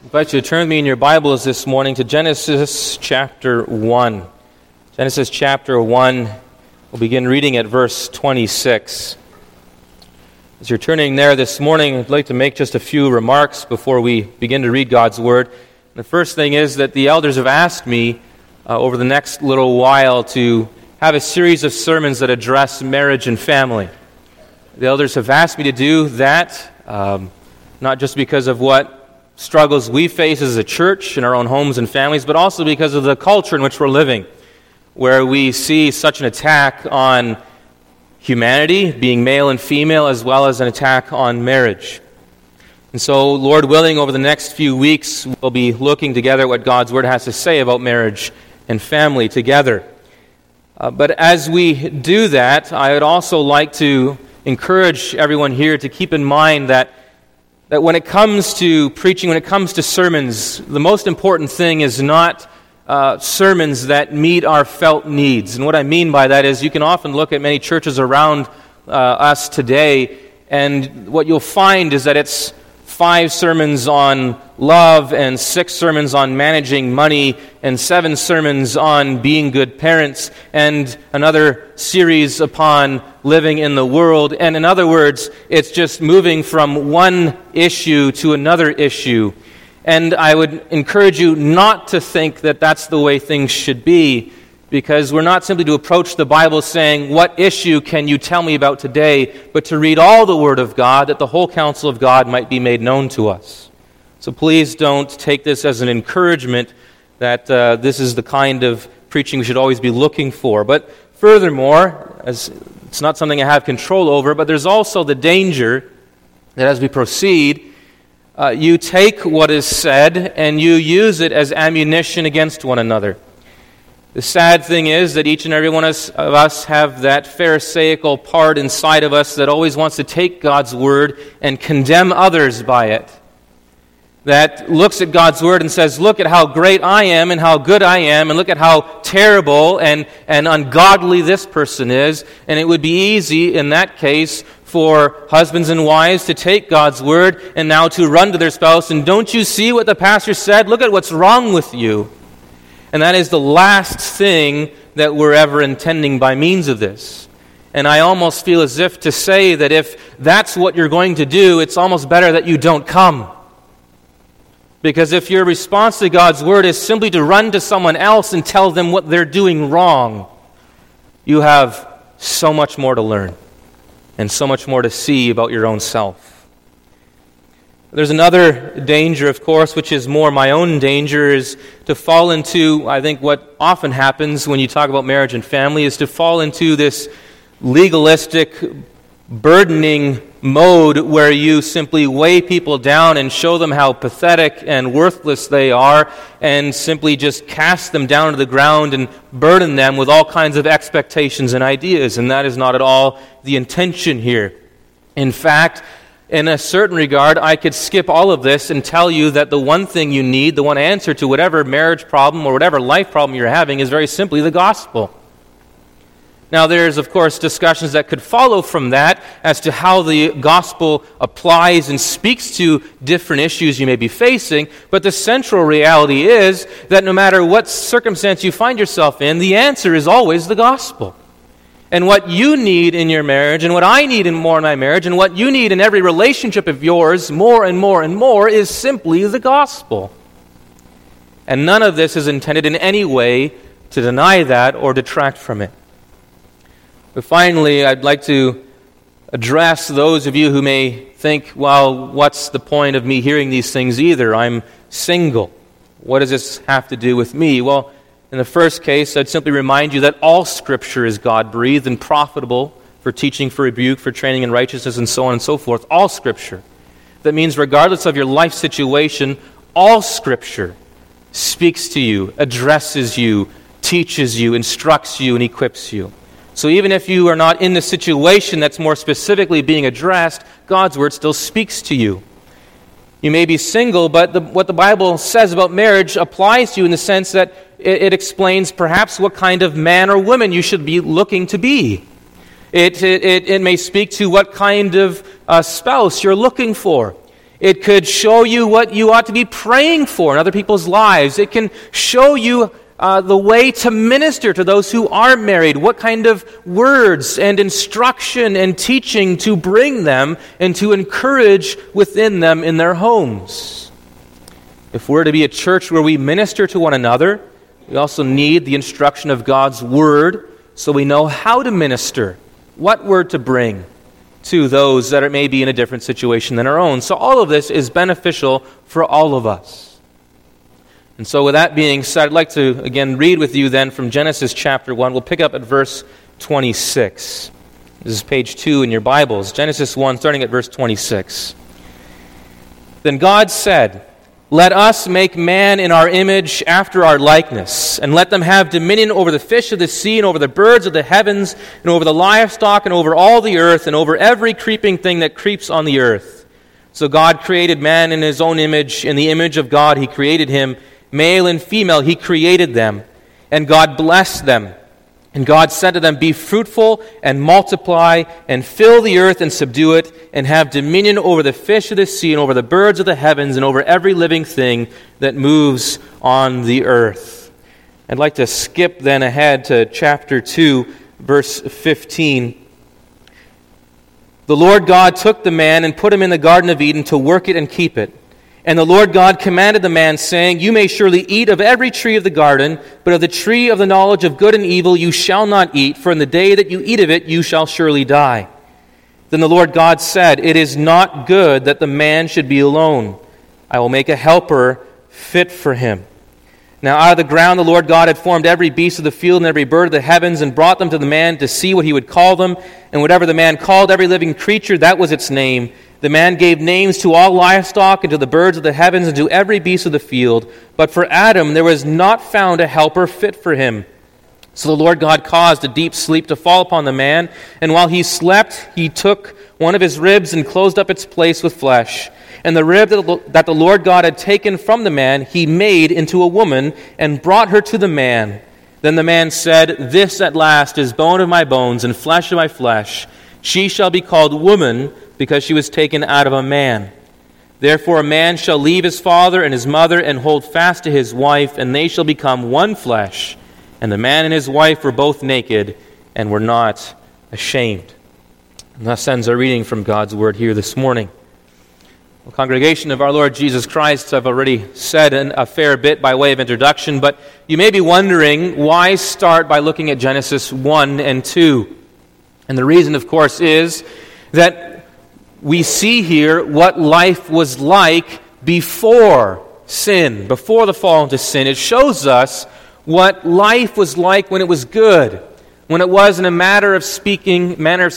I invite you to turn with me in your Bibles this morning to Genesis chapter 1. Genesis chapter 1, we'll begin reading at verse 26. As you're turning there this morning, I'd like to make just a few remarks before we begin to read God's Word. The first thing is that the elders have asked me over the next little while to have a series of sermons that address marriage and family. The elders have asked me to do that, not just because of what struggles we face as a church in our own homes and families, but also because of the culture in which we're living, where we see such an attack on humanity, being male and female, as well as an attack on marriage. And so, Lord willing, over the next few weeks, we'll be looking together at what God's Word has to say about marriage and family together. But as we do that, I would also like to encourage everyone here to keep in mind that when it comes to preaching, when it comes to sermons, the most important thing is not sermons that meet our felt needs. And what I mean by that is you can often look at many churches around us today, and what you'll find is that it's 5 sermons on love and 6 sermons on managing money and 7 sermons on being good parents and another series upon living in the world. And in other words, it's just moving from one issue to another issue. And I would encourage you not to think that that's the way things should be, because we're not simply to approach the Bible saying, what issue can you tell me about today, but to read all the Word of God, that the whole counsel of God might be made known to us. So please don't take this as an encouragement that this is the kind of preaching we should always be looking for. But furthermore, as it's not something I have control over, but there's also the danger that as we proceed, you take what is said and you use it as ammunition against one another. The sad thing is that each and every one of us have that pharisaical part inside of us that always wants to take God's Word and condemn others by it. That looks at God's Word and says, look at how great I am and how good I am, and look at how terrible and ungodly this person is. And it would be easy in that case for husbands and wives to take God's Word and now to run to their spouse and, don't you see what the pastor said? Look at what's wrong with you. And that is the last thing that we're ever intending by means of this. And I almost feel as if to say that if that's what you're going to do, it's almost better that you don't come. Because if your response to God's Word is simply to run to someone else and tell them what they're doing wrong, you have so much more to learn and so much more to see about your own self. There's another danger, of course, which is more my own danger, is to fall into, I think what often happens when you talk about marriage and family, is to fall into this legalistic, burdening mode where you simply weigh people down and show them how pathetic and worthless they are, and simply just cast them down to the ground and burden them with all kinds of expectations and ideas. And that is not at all the intention here. In fact, in a certain regard, I could skip all of this and tell you that the one thing you need, the one answer to whatever marriage problem or whatever life problem you're having, is very simply the gospel. Now, there's, of course, discussions that could follow from that as to how the gospel applies and speaks to different issues you may be facing, but the central reality is that no matter what circumstance you find yourself in, the answer is always the gospel. And what you need in your marriage, and what I need in my marriage, and what you need in every relationship of yours more and more and more, is simply the gospel. And none of this is intended in any way to deny that or detract from it. But finally, I'd like to address those of you who may think, well, what's the point of me hearing these things either? I'm single. What does this have to do with me? Well, in the first case, I'd simply remind you that all Scripture is God-breathed and profitable for teaching, for rebuke, for training in righteousness, and so on and so forth. All Scripture. That means regardless of your life situation, all Scripture speaks to you, addresses you, teaches you, instructs you, and equips you. So even if you are not in the situation that's more specifically being addressed, God's Word still speaks to you. You may be single, but what the Bible says about marriage applies to you in the sense that it explains perhaps what kind of man or woman you should be looking to be. It may speak to what kind of spouse you're looking for. It could show you what you ought to be praying for in other people's lives. It can show you the way to minister to those who aren't married, what kind of words and instruction and teaching to bring them and to encourage within them in their homes. If we're to be a church where we minister to one another, we also need the instruction of God's Word so we know how to minister, what word to bring to those that may be in a different situation than our own. So all of this is beneficial for all of us. And so with that being said, I'd like to again read with you then from Genesis chapter 1. We'll pick up at verse 26. This is page 2 in your Bibles. Genesis 1, starting at verse 26. Then God said, "Let us make man in our image after our likeness, and let them have dominion over the fish of the sea, and over the birds of the heavens, and over the livestock, and over all the earth, and over every creeping thing that creeps on the earth." So God created man in his own image. In the image of God he created him. Male and female he created them. And God blessed them. And God said to them, "Be fruitful and multiply, and fill the earth and subdue it, and have dominion over the fish of the sea, and over the birds of the heavens, and over every living thing that moves on the earth." I'd like to skip then ahead to chapter 2, verse 15. "The Lord God took the man and put him in the Garden of Eden to work it and keep it. And the Lord God commanded the man, saying, 'You may surely eat of every tree of the garden, but of the tree of the knowledge of good and evil you shall not eat, for in the day that you eat of it you shall surely die.' Then the Lord God said, 'It is not good that the man should be alone. I will make a helper fit for him.' Now out of the ground the Lord God had formed every beast of the field and every bird of the heavens, and brought them to the man to see what he would call them. And whatever the man called every living creature, that was its name. The man gave names to all livestock, and to the birds of the heavens, and to every beast of the field. But for Adam there was not found a helper fit for him. So the Lord God caused a deep sleep to fall upon the man, and while he slept, he took one of his ribs and closed up its place with flesh. And the rib that the Lord God had taken from the man, he made into a woman, and brought her to the man. Then the man said, 'This at last is bone of my bones and flesh of my flesh. She shall be called woman, because she was taken out of a man. Therefore a man shall leave his father and his mother, and hold fast to his wife, and they shall become one flesh. And the man and his wife were both naked, and were not ashamed.'" And thus ends our reading from God's Word here this morning. Well, congregation of our Lord Jesus Christ, I've already said a fair bit by way of introduction, but you may be wondering, why start by looking at Genesis 1 and 2? And the reason, of course, is that we see here what life was like before sin, before the fall into sin. It shows us what life was like when it was good, when it was, in a manner of speaking,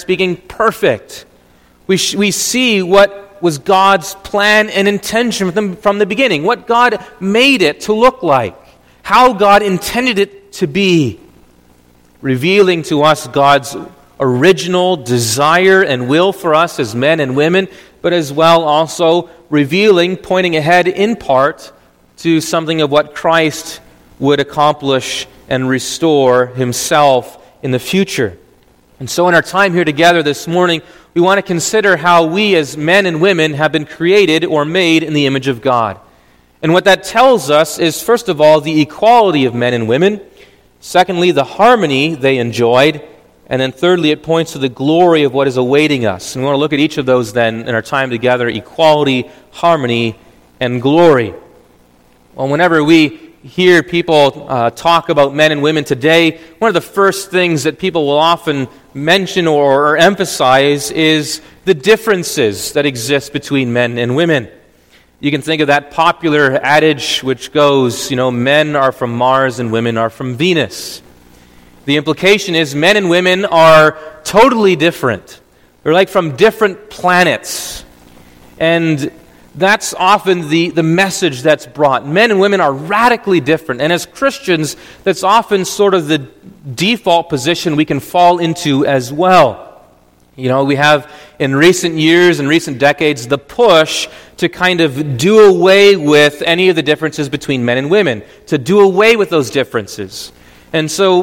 perfect. We see what was God's plan and intention from the beginning, what God made it to look like, how God intended it to be, revealing to us God's original desire and will for us as men and women, but as well also revealing, pointing ahead in part to something of what Christ would accomplish and restore himself in the future. And so in our time here together this morning, we want to consider how we as men and women have been created or made in the image of God. And what that tells us is, first of all, the equality of men and women. Secondly, the harmony they enjoyed. And then thirdly, it points to the glory of what is awaiting us. And we want to look at each of those then in our time together: equality, harmony, and glory. Well, whenever we hear people talk about men and women today, one of the first things that people will often mention or emphasize is the differences that exist between men and women. You can think of that popular adage which goes, men are from Mars and women are from Venus. The implication is men and women are totally different. They're like from different planets. And that's often the message that's brought. Men and women are radically different. And as Christians, that's often sort of the default position we can fall into as well. We have in recent years and recent decades the push to kind of do away with any of the differences between men and women, to do away with those differences. And so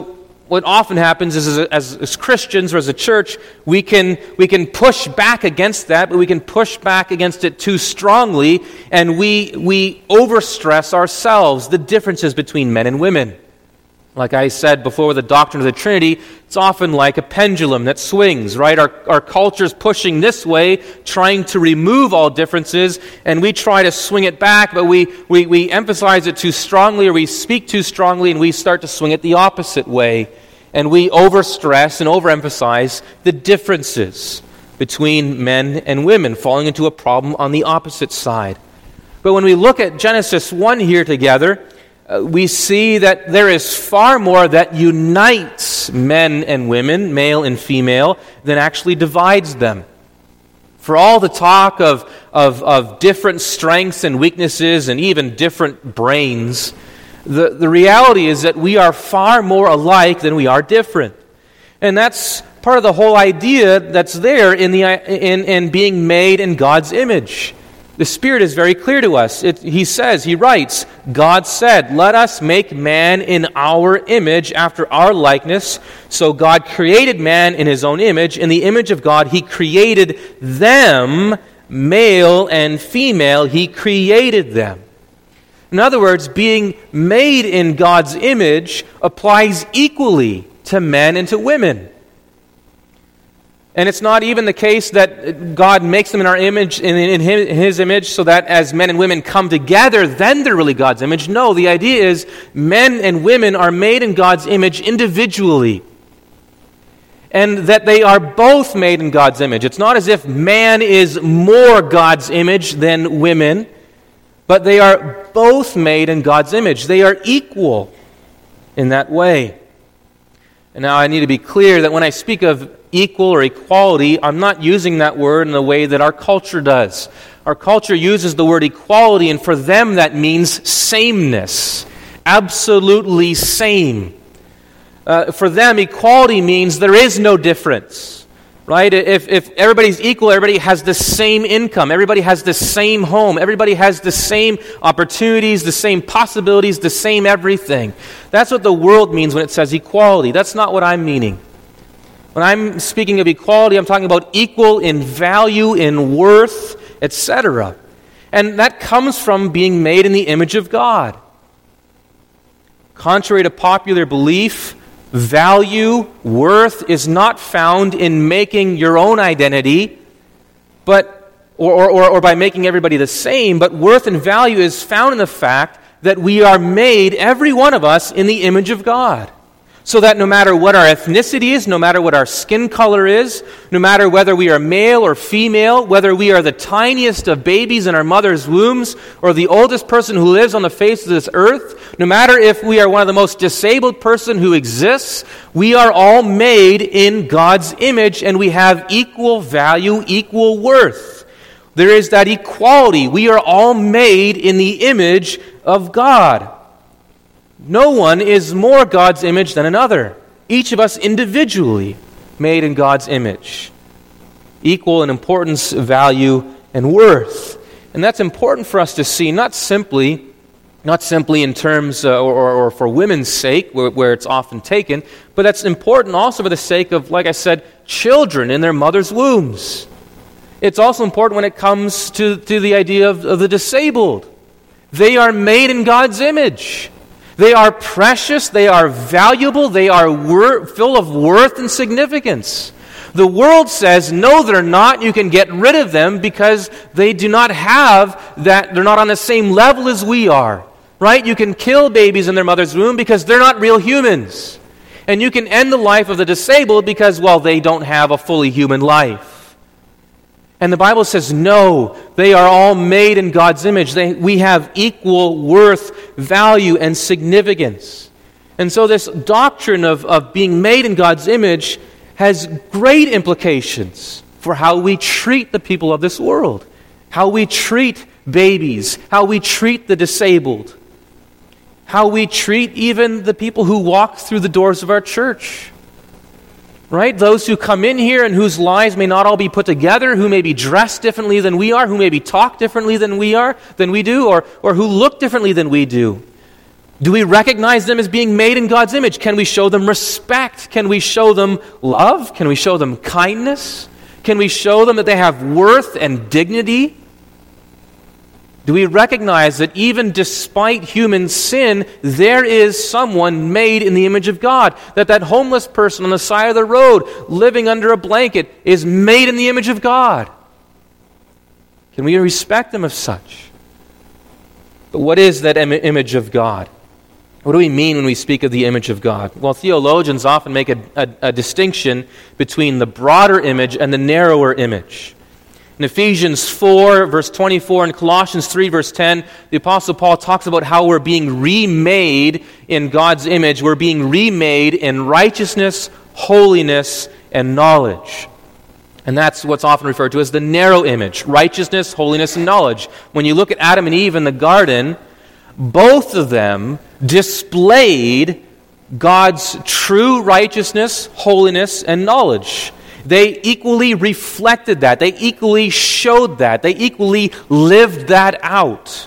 what often happens is as Christians or as a church, we can push back against that, but we can push back against it too strongly, and we overstress ourselves, the differences between men and women. Like I said before with the doctrine of the Trinity, it's often like a pendulum that swings, right? Our culture's pushing this way, trying to remove all differences, and we try to swing it back, but we emphasize it too strongly, or we speak too strongly, and we start to swing it the opposite way. And we overstress and overemphasize the differences between men and women, falling into a problem on the opposite side. But when we look at Genesis 1 here together, we see that there is far more that unites men and women, male and female, than actually divides them. For all the talk of different strengths and weaknesses and even different brains, the reality is that we are far more alike than we are different. And that's part of the whole idea that's there in being made in God's image. The Spirit is very clear to us. He writes, God said, let us make man in our image after our likeness. So God created man in his own image. In the image of God, he created them, male and female. He created them. In other words, being made in God's image applies equally to men and to women. And it's not even the case that God makes them in our image, in His image, so that as men and women come together, then they're really God's image. No, the idea is men and women are made in God's image individually. And that they are both made in God's image. It's not as if man is more God's image than women, but they are both made in God's image. They are equal in that way. And now I need to be clear that when I speak of equal or equality, I'm not using that word in the way that our culture does. Our culture uses the word equality, and for them that means sameness. Absolutely same. For them, equality means there is no difference. Right? If everybody's equal, everybody has the same income, everybody has the same home, everybody has the same opportunities, the same possibilities, the same everything. That's what the world means when it says equality. That's not what I'm meaning. When I'm speaking of equality, I'm talking about equal in value, in worth, etc. And that comes from being made in the image of God. Contrary to popular belief, value, worth is not found in making your own identity, or by making everybody the same, but worth and value is found in the fact that we are made, every one of us, in the image of God. So that no matter what our ethnicity is, no matter what our skin color is, no matter whether we are male or female, whether we are the tiniest of babies in our mother's wombs or the oldest person who lives on the face of this earth, no matter if we are one of the most disabled person who exists, we are all made in God's image and we have equal value, equal worth. There is that equality. We are all made in the image of God. No one is more God's image than another. Each of us individually made in God's image. Equal in importance, value, and worth. And that's important for us to see, not simply in terms or for women's sake, where it's often taken, but that's important also for the sake of, like I said, children in their mother's wombs. It's also important when it comes to the idea of the disabled. They are made in God's image. They are precious, they are valuable, they are full of worth and significance. The world says, no, they're not. You can get rid of them because they do not have that, they're not on the same level as we are. Right? You can kill babies in their mother's womb because they're not real humans. And you can end the life of the disabled because, well, they don't have a fully human life. And the Bible says, no, they are all made in God's image. We have equal worth, value, and significance. And so this doctrine of being made in God's image has great implications for how we treat the people of this world, how we treat babies, how we treat the disabled, how we treat even the people who walk through the doors of our church. Right? Those who come in here and whose lives may not all be put together, who may be dressed differently than we are, who maybe talk differently than we do, or who look differently than we do. Do we recognize them as being made in God's image? Can we show them respect? Can we show them love? Can we show them kindness? Can we show them that they have worth and dignity? Do we recognize that even despite human sin, there is someone made in the image of God? That homeless person on the side of the road living under a blanket is made in the image of God? Can we respect them as such? But what is that image of God? What do we mean when we speak of the image of God? Well, theologians often make a distinction between the broader image and the narrower image. In Ephesians 4, verse 24, and Colossians 3, verse 10, the Apostle Paul talks about how we're being remade in God's image. We're being remade in righteousness, holiness, and knowledge. And that's what's often referred to as the narrow image, righteousness, holiness, and knowledge. When you look at Adam and Eve in the garden, both of them displayed God's true righteousness, holiness, and knowledge. They equally reflected that. They equally showed that. They equally lived that out.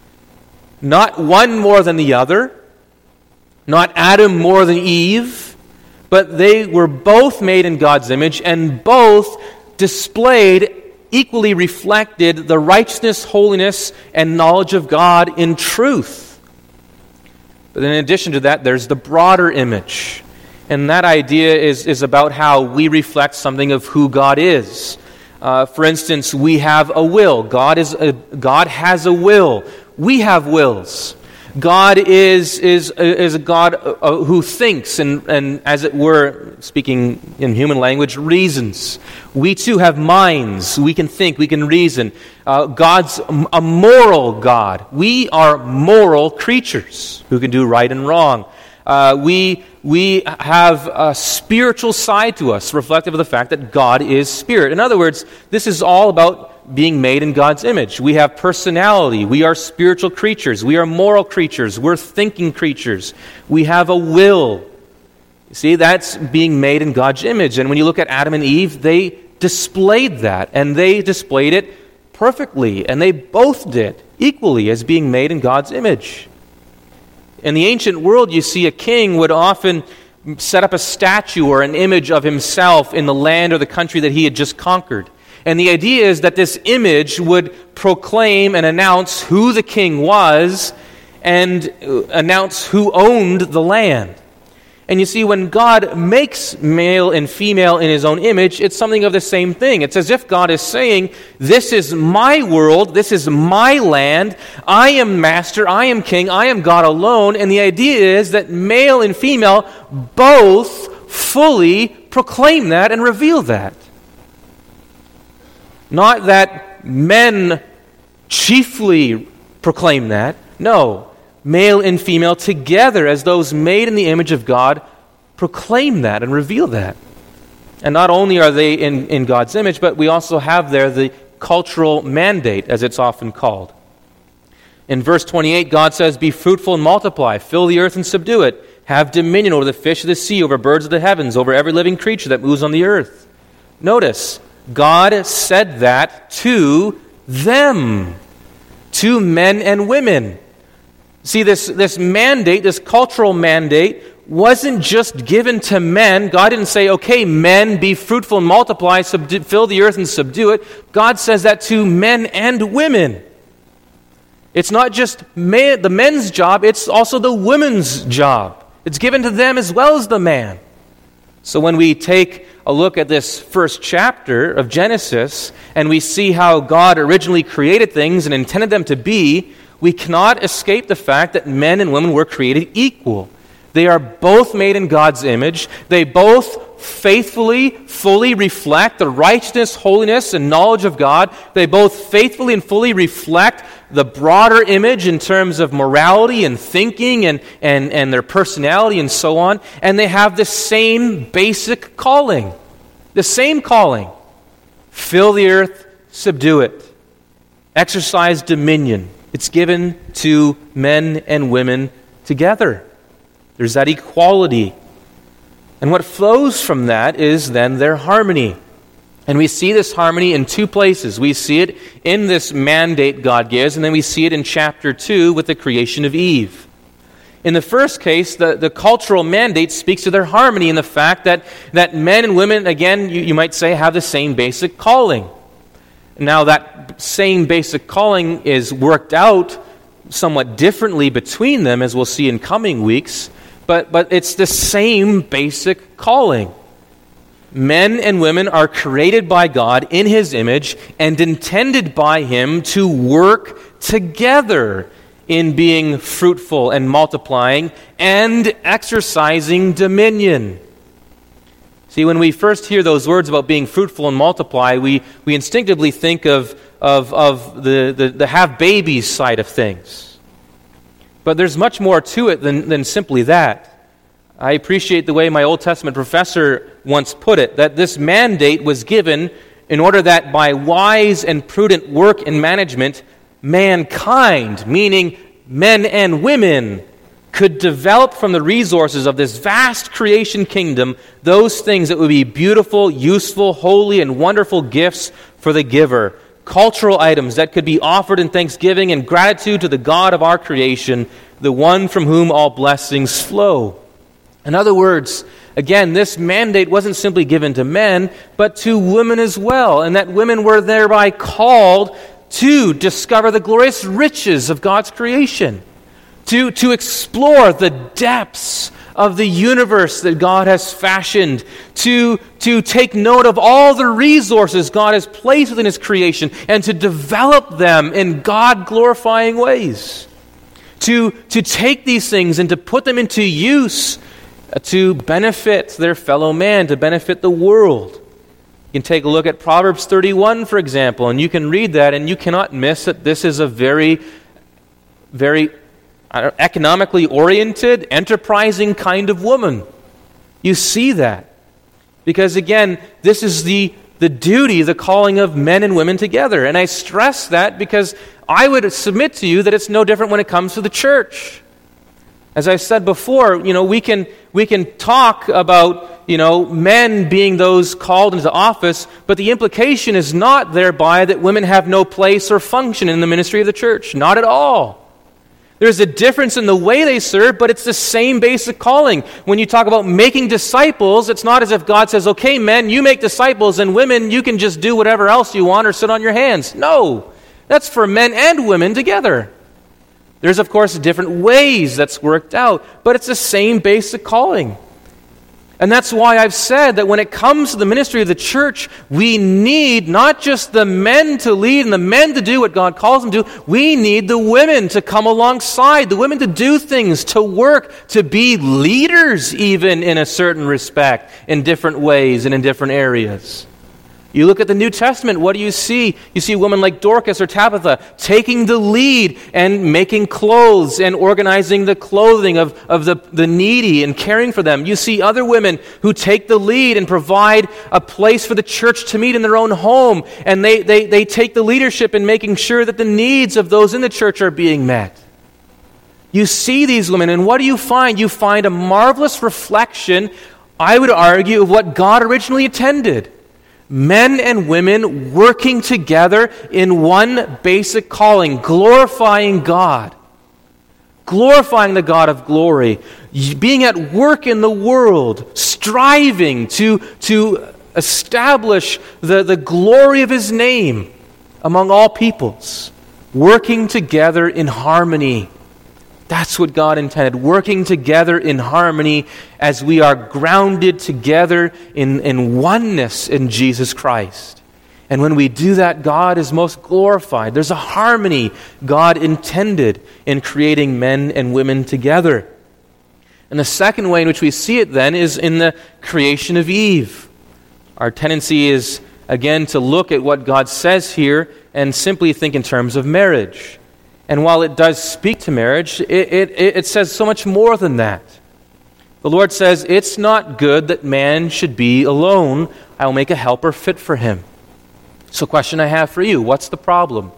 Not one more than the other, not Adam more than Eve, but they were both made in God's image and both displayed, equally reflected the righteousness, holiness, and knowledge of God in truth. But in addition to that, there's the broader image. And that idea is about how we reflect something of who God is. For instance, we have a will. God has a will. We have wills. God is a God who thinks and, as it were, speaking in human language, reasons. We too have minds. We can think. We can reason. God's a moral God. We are moral creatures who can do right and wrong. We have a spiritual side to us, reflective of the fact that God is spirit. In other words, this is all about being made in God's image. We have personality. We are spiritual creatures. We are moral creatures. We're thinking creatures. We have a will. You see, that's being made in God's image. And when you look at Adam and Eve, they displayed that, and they displayed it perfectly, and they both did equally as being made in God's image. In the ancient world, you see a king would often set up a statue or an image of himself in the land or the country that he had just conquered. And the idea is that this image would proclaim and announce who the king was and announce who owned the land. And you see, when God makes male and female in his own image, it's something of the same thing. It's as if God is saying, this is my world, this is my land, I am master, I am king, I am God alone. And the idea is that male and female both fully proclaim that and reveal that. Not that men chiefly proclaim that. No. Male and female together, as those made in the image of God, proclaim that and reveal that. And not only are they in God's image, but we also have there the cultural mandate, as it's often called. In verse 28, God says, "Be fruitful and multiply, fill the earth and subdue it, have dominion over the fish of the sea, over birds of the heavens, over every living creature that moves on the earth." Notice, God said that to them, to men and women. See, this mandate, this cultural mandate, wasn't just given to men. God didn't say, okay, men, be fruitful and multiply, fill the earth and subdue it. God says that to men and women. It's not just the men's job, it's also the women's job. It's given to them as well as the man. So when we take a look at this first chapter of Genesis, and we see how God originally created things and intended them to be, we cannot escape the fact that men and women were created equal. They are both made in God's image. They both faithfully, fully reflect the righteousness, holiness, and knowledge of God. They both faithfully and fully reflect the broader image in terms of morality and thinking and their personality and so on. And they have the same basic calling. The same calling. Fill the earth, subdue it. Exercise dominion. It's given to men and women together. There's that equality. And what flows from that is then their harmony. And we see this harmony in two places. We see it in this mandate God gives, and then we see it in chapter 2 with the creation of Eve. In the first case, the cultural mandate speaks to their harmony in the fact that men and women, again, you might say, have the same basic calling. Now, that same basic calling is worked out somewhat differently between them, as we'll see in coming weeks, but it's the same basic calling. Men and women are created by God in His image and intended by Him to work together in being fruitful and multiplying and exercising dominion. See, when we first hear those words about being fruitful and multiply, we instinctively think of the have babies side of things. But there's much more to it than simply that. I appreciate the way my Old Testament professor once put it, that this mandate was given in order that by wise and prudent work and management, mankind, meaning men and women, could develop from the resources of this vast creation kingdom those things that would be beautiful, useful, holy, and wonderful gifts for the giver. Cultural items that could be offered in thanksgiving and gratitude to the God of our creation, the one from whom all blessings flow. In other words, again, this mandate wasn't simply given to men, but to women as well, and that women were thereby called to discover the glorious riches of God's creation, to explore the depths of the universe that God has fashioned, to take note of all the resources God has placed within His creation, and to develop them in God-glorifying ways, to take these things and to put them into use to benefit their fellow man, to benefit the world. You can take a look at Proverbs 31, for example, and you can read that, and you cannot miss that this is a very, very economically oriented, enterprising kind of woman. You see that. Because again, this is the duty, the calling of men and women together. And I stress that because I would submit to you that it's no different when it comes to the church. As I said before, we can talk about, men being those called into office, but the implication is not thereby that women have no place or function in the ministry of the church. Not at all. There's a difference in the way they serve, but it's the same basic calling. When you talk about making disciples, it's not as if God says, okay, men, you make disciples, and women, you can just do whatever else you want or sit on your hands. No, that's for men and women together. There's, of course, different ways that's worked out, but it's the same basic calling. And that's why I've said that when it comes to the ministry of the church, we need not just the men to lead and the men to do what God calls them to do, we need the women to come alongside, the women to do things, to work, to be leaders even in a certain respect, in different ways and in different areas. You look at the New Testament, what do you see? You see women like Dorcas or Tabitha taking the lead and making clothes and organizing the clothing of the needy and caring for them. You see other women who take the lead and provide a place for the church to meet in their own home, and they take the leadership in making sure that the needs of those in the church are being met. You see these women, and what do you find? You find a marvelous reflection, I would argue, of what God originally intended. Men and women working together in one basic calling, glorifying God, glorifying the God of glory, being at work in the world, striving to establish the glory of His name among all peoples, working together in harmony. That's what God intended, working together in harmony as we are grounded together in oneness in Jesus Christ. And when we do that, God is most glorified. There's a harmony God intended in creating men and women together. And the second way in which we see it then is in the creation of Eve. Our tendency is, again, to look at what God says here and simply think in terms of marriage. And while it does speak to marriage, it says so much more than that. The Lord says, it's not good that man should be alone. I will make a helper fit for him. So question I have for you, what's the problem?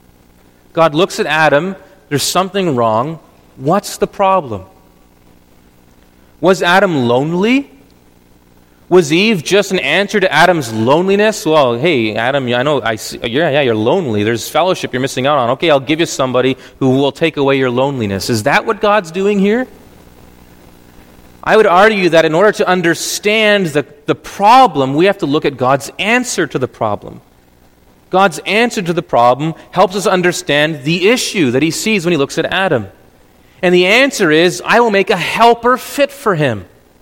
God looks at Adam, there's something wrong. What's the problem? Was Adam lonely? Was Eve just an answer to Adam's loneliness? Well, hey, Adam, I know, you're lonely. There's fellowship you're missing out on. Okay, I'll give you somebody who will take away your loneliness. Is that what God's doing here? I would argue that in order to understand the problem, we have to look at God's answer to the problem. God's answer to the problem helps us understand the issue that he sees when he looks at Adam. And the answer is, I will make a helper fit for him.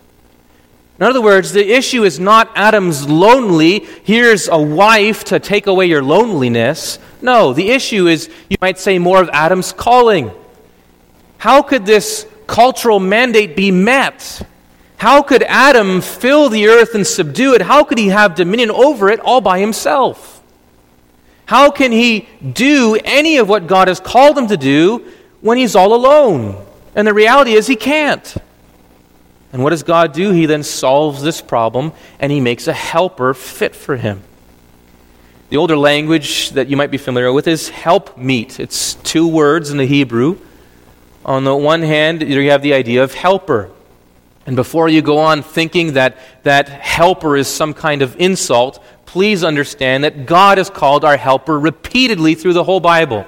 In other words, the issue is not Adam's lonely, here's a wife to take away your loneliness. No, the issue is, you might say, more of Adam's calling. How could this cultural mandate be met? How could Adam fill the earth and subdue it? How could he have dominion over it all by himself? How can he do any of what God has called him to do when he's all alone? And the reality is he can't. And what does God do? He then solves this problem and he makes a helper fit for him. The older language that you might be familiar with is help meet. It's 2 words in the Hebrew. On the one hand, you have the idea of helper. And before you go on thinking that helper is some kind of insult, please understand that God has called our helper repeatedly through the whole Bible.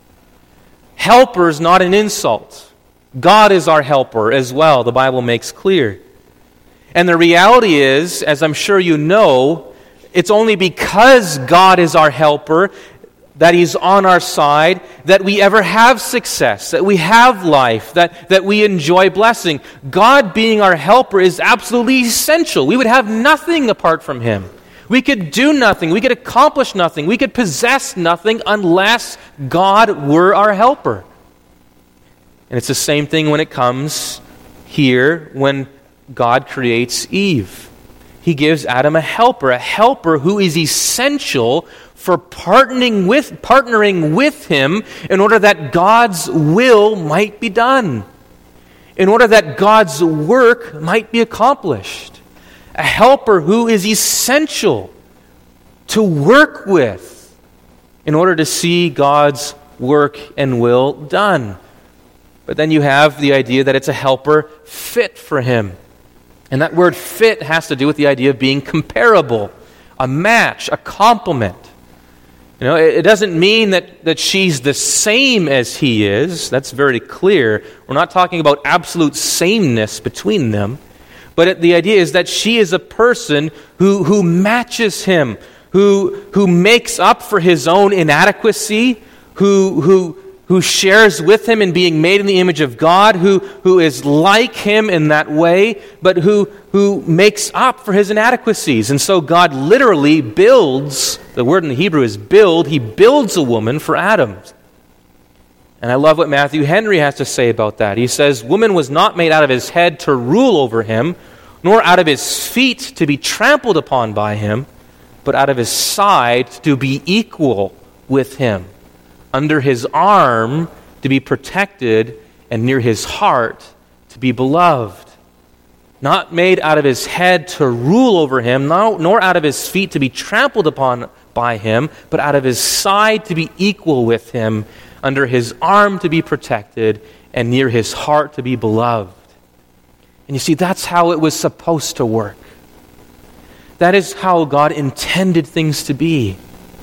Helper is not an insult. God is our helper as well, the Bible makes clear. And the reality is, as I'm sure you know, it's only because God is our helper, that he's on our side, that we ever have success, that we have life, that we enjoy blessing. God being our helper is absolutely essential. We would have nothing apart from him. We could do nothing. We could accomplish nothing. We could possess nothing unless God were our helper. And it's the same thing when it comes here when God creates Eve. He gives Adam a helper who is essential for partnering with him in order that God's will might be done, in order that God's work might be accomplished. A helper who is essential to work with in order to see God's work and will done. But then you have the idea that it's a helper fit for him. And that word fit has to do with the idea of being comparable, a match, a complement. You know, it doesn't mean that she's the same as he is. That's very clear. We're not talking about absolute sameness between them. But the idea is that she is a person who matches him, who makes up for his own inadequacy, who shares with him in being made in the image of God, who is like him in that way, but who makes up for his inadequacies. And so God literally builds, the word in the Hebrew is build, he builds a woman for Adam. And I love what Matthew Henry has to say about that. He says, woman was not made out of his head to rule over him, nor out of his feet to be trampled upon by him, but out of his side to be equal with him, under his arm to be protected, and near his heart to be beloved. Not made out of his head to rule over him, nor out of his feet to be trampled upon by him, but out of his side to be equal with him, under his arm to be protected, and near his heart to be beloved. And you see, that's how it was supposed to work. That is how God intended things to be.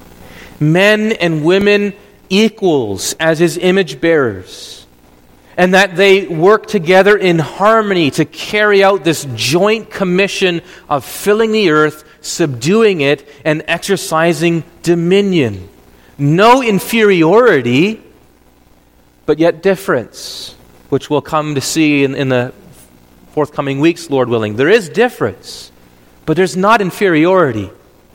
Men and women equals as his image bearers, and that they work together in harmony to carry out this joint commission of filling the earth, subduing it, and exercising dominion. No inferiority, but yet difference, which we'll come to see in the forthcoming weeks, Lord willing. There is difference, but there's not inferiority.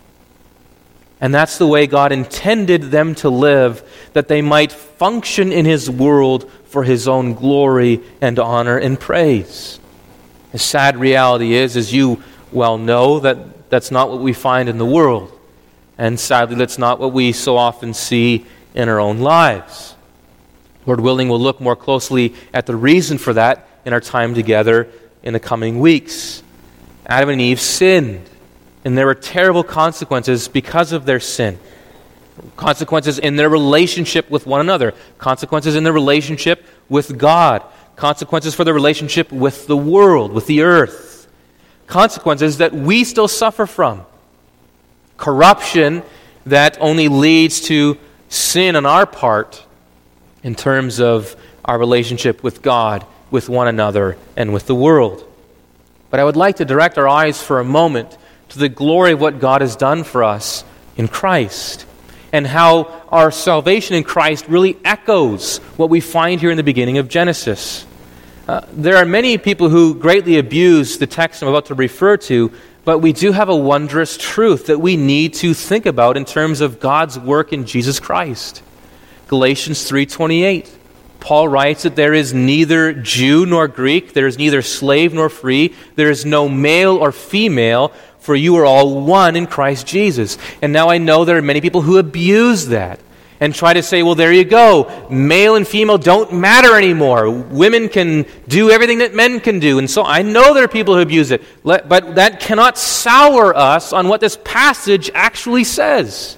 And that's the way God intended them to live, that they might function in his world for his own glory and honor and praise. The sad reality is, as you well know, that's not what we find in the world. And sadly, that's not what we so often see in our own lives. Lord willing, we'll look more closely at the reason for that in our time together in the coming weeks. Adam and Eve sinned. And there were terrible consequences because of their sin. Consequences in their relationship with one another. Consequences in their relationship with God. Consequences for their relationship with the world, with the earth. consequences that we still suffer from. Corruption that only leads to sin on our part in terms of our relationship with God, with one another, and with the world. But I would like to direct our eyes for a moment to the glory of what God has done for us in Christ, and how our salvation in Christ really echoes what we find here in the beginning of Genesis. There are many people who greatly abuse the text I'm about to refer to, but we do have a wondrous truth that we need to think about in terms of God's work in Jesus Christ. Galatians 3:28. Paul writes that there is neither Jew nor Greek, there is neither slave nor free, there is no male or female, for you are all one in Christ Jesus. And now I know there are many people who abuse that and try to say, well, there you go. Male and female don't matter anymore. Women can do everything that men can do. And so I know there are people who abuse it. But that cannot sour us on what this passage actually says.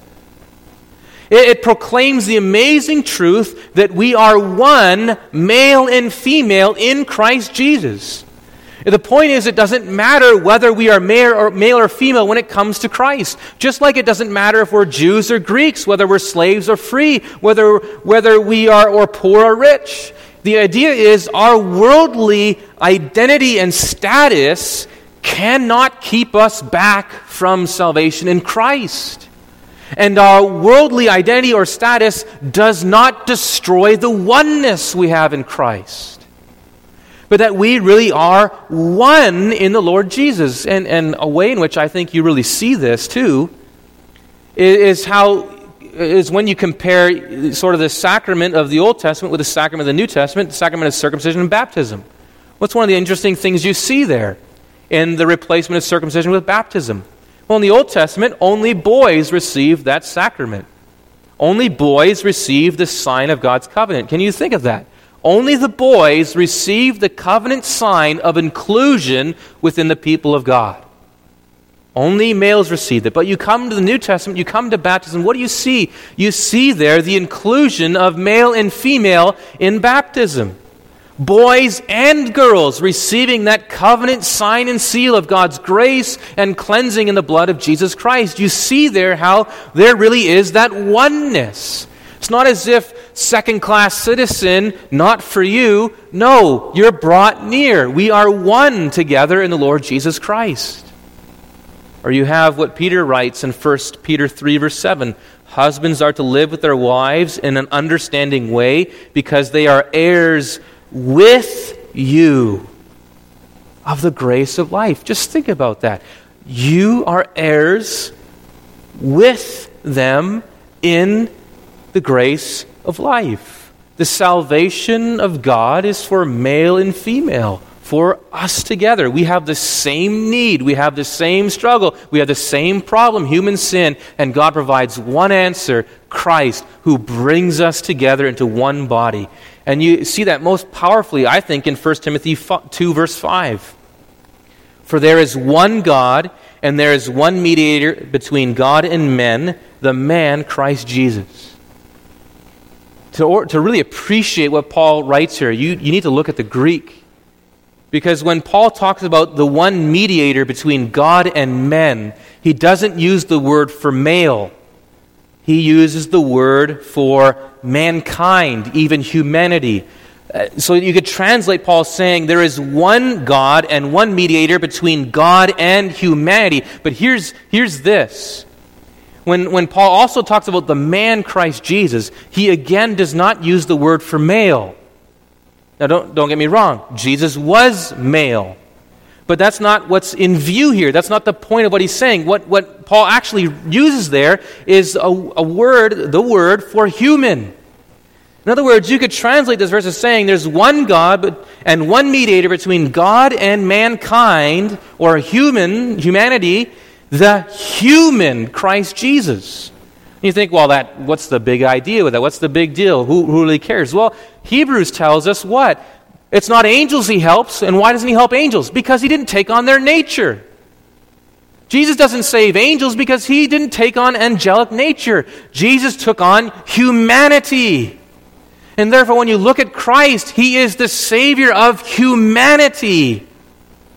It proclaims the amazing truth that we are one, male and female, in Christ Jesus. The point is, it doesn't matter whether we are male or female when it comes to Christ. Just like it doesn't matter if we're Jews or Greeks, whether we're slaves or free, whether we are or poor or rich. The idea is our worldly identity and status cannot keep us back from salvation in Christ. And our worldly identity or status does not destroy the oneness we have in Christ. But that we really are one in the Lord Jesus. And a way in which I think you really see this too is when you compare sort of the sacrament of the Old Testament with the sacrament of the New Testament, the sacrament of circumcision and baptism. What's one of the interesting things you see there in the replacement of circumcision with baptism? Well, in the Old Testament, only boys received that sacrament. Only boys received the sign of God's covenant. Can you think of that? Only the boys received the covenant sign of inclusion within the people of God. Only males received it. But you come to the New Testament, you come to baptism, what do you see? You see there the inclusion of male and female in baptism. Boys and girls receiving that covenant sign and seal of God's grace and cleansing in the blood of Jesus Christ. You see there how there really is that oneness. It's not as if second-class citizen, not for you. No, you're brought near. We are one together in the Lord Jesus Christ. Or you have what Peter writes in 1 Peter 3, verse 7. Husbands are to live with their wives in an understanding way because they are heirs with you of the grace of life. Just think about that. You are heirs with them in the grace of life. The salvation of God is for male and female, for us together. We have the same need. We have the same struggle. We have the same problem, human sin, and God provides one answer, Christ, who brings us together into one body. And you see that most powerfully, I think, in 1 Timothy 2, verse 5. For there is one God, and there is one mediator between God and men, the man Christ Jesus. To really appreciate what Paul writes here, you need to look at the Greek. Because when Paul talks about the one mediator between God and men, he doesn't use the word for male. He uses the word for mankind, even humanity. So you could translate Paul saying there is one God and one mediator between God and humanity. But here's this. When Paul also talks about the man Christ Jesus, he again does not use the word for male. Now don't get me wrong. Jesus was male. But that's not what's in view here. That's not the point of what he's saying. What Paul actually uses there is the word for human. In other words, you could translate this verse as saying there's one God and one mediator between God and mankind, or humanity, the human Christ Jesus. And you think, well, what's the big idea with that? What's the big deal? Who really cares? Well, Hebrews tells us what? It's not angels he helps. And why doesn't he help angels? Because he didn't take on their nature. Jesus doesn't save angels because he didn't take on angelic nature. Jesus took on humanity. And therefore, when you look at Christ, he is the Savior of humanity.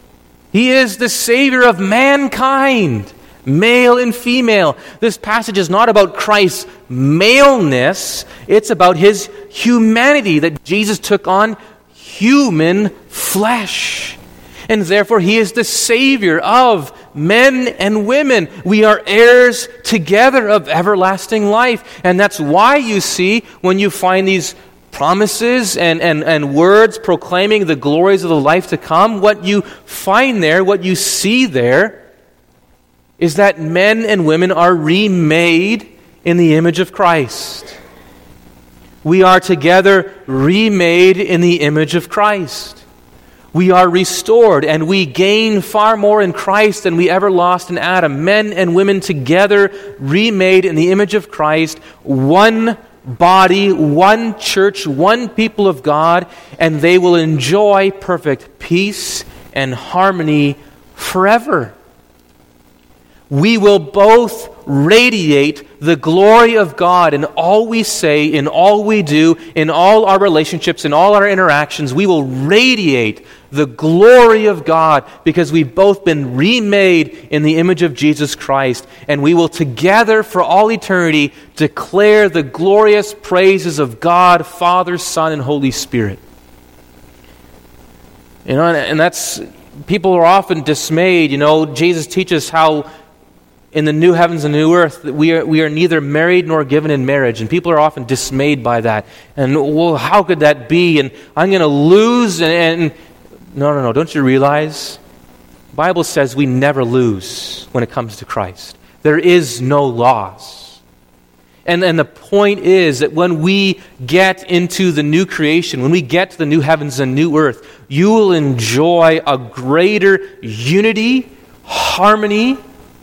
He is the Savior of mankind, male and female. This passage is not about Christ's maleness. It's about his humanity, that Jesus took on human flesh. And therefore, he is the Savior of men and women. We are heirs together of everlasting life. And that's why you see, when you find these promises and words proclaiming the glories of the life to come, what you find there, what you see there, is that men and women are remade in the image of Christ. We are together remade in the image of Christ. We are restored, and we gain far more in Christ than we ever lost in Adam. Men and women together remade in the image of Christ, one body, one church, one people of God, and they will enjoy perfect peace and harmony forever. We will both radiate the glory of God in all we say, in all we do, in all our relationships, in all our interactions. We will radiate the glory of God because we've both been remade in the image of Jesus Christ, and we will together for all eternity declare the glorious praises of God, Father, Son, and Holy Spirit. And that's, people are often dismayed. Jesus teaches how in the new heavens and new earth, we are neither married nor given in marriage. And people are often dismayed by that. And, well, how could that be? And I'm going to lose. And no. Don't you realize? The Bible says we never lose when it comes to Christ. There is no loss. And the point is that when we get into the new creation, when we get to the new heavens and new earth, you will enjoy a greater unity, harmony,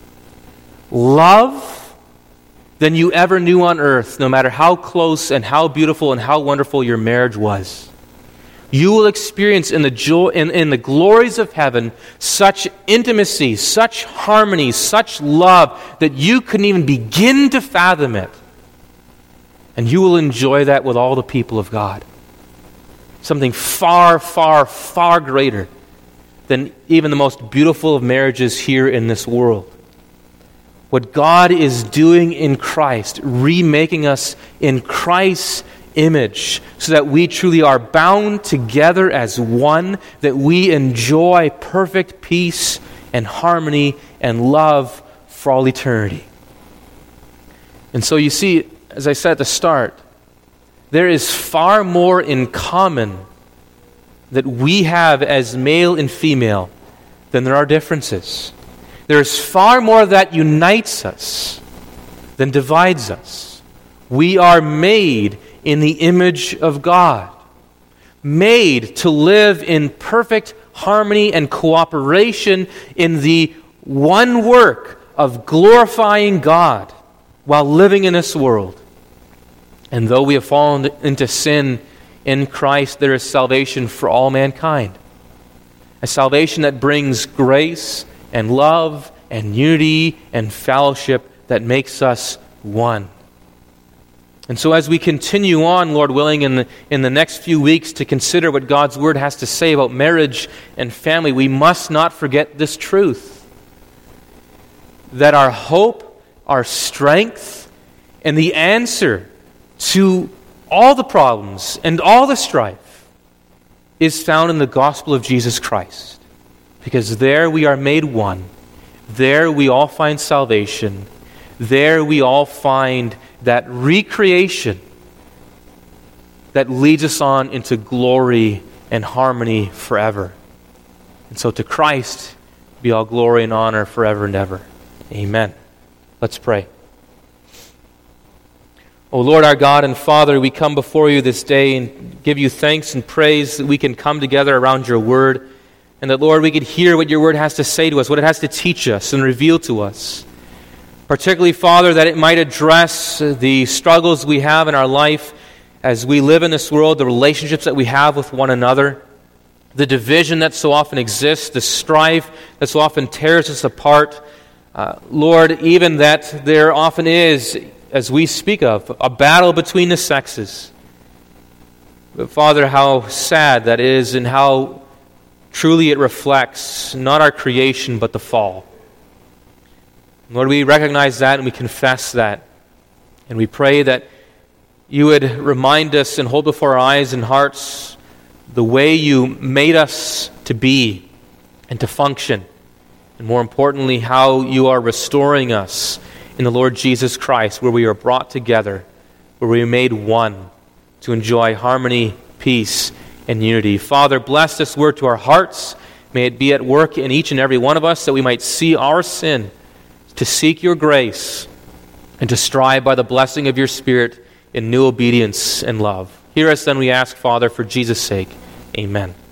love than you ever knew on earth, no matter how close and how beautiful and how wonderful your marriage was. You will experience in the joy, in the glories of heaven, such intimacy, such harmony, such love that you couldn't even begin to fathom it. And you will enjoy that with all the people of God. Something far, far, far greater than even the most beautiful of marriages here in this world. What God is doing in Christ, remaking us in Christ's image, so that we truly are bound together as one, that we enjoy perfect peace and harmony and love for all eternity. And so you see, as I said at the start, there is far more in common that we have as male and female than there are differences. There's far more that unites us than divides us. We are made in the image of God, made to live in perfect harmony and cooperation in the one work of glorifying God while living in this world. And though we have fallen into sin in Christ, there is salvation for all mankind. A salvation that brings grace and love and unity and fellowship that makes us one. And so as we continue on, Lord willing, in the next few weeks to consider what God's Word has to say about marriage and family, we must not forget this truth, that our hope, our strength, and the answer to all the problems and all the strife is found in the gospel of Jesus Christ. Because there we are made one. There we all find salvation. There we all find that recreation that leads us on into glory and harmony forever. And so to Christ be all glory and honor forever and ever. Amen. Let's pray. O Lord our God and Father, we come before you this day and give you thanks and praise that we can come together around your word. And that, Lord, we could hear what your word has to say to us, what it has to teach us and reveal to us. Particularly, Father, that it might address the struggles we have in our life as we live in this world, the relationships that we have with one another, the division that so often exists, the strife that so often tears us apart. Lord, even that there often is, as we speak of, a battle between the sexes. But Father, how sad that is, and how truly it reflects not our creation but the fall. Lord, we recognize that and we confess that. And we pray that you would remind us and hold before our eyes and hearts the way you made us to be and to function. And more importantly, how you are restoring us in the Lord Jesus Christ, where we are brought together, where we are made one to enjoy harmony, peace, and unity. Father, bless this word to our hearts. May it be at work in each and every one of us that we might see our sin, to seek your grace, and to strive by the blessing of your Spirit in new obedience and love. Hear us then, we ask, Father, for Jesus' sake. Amen.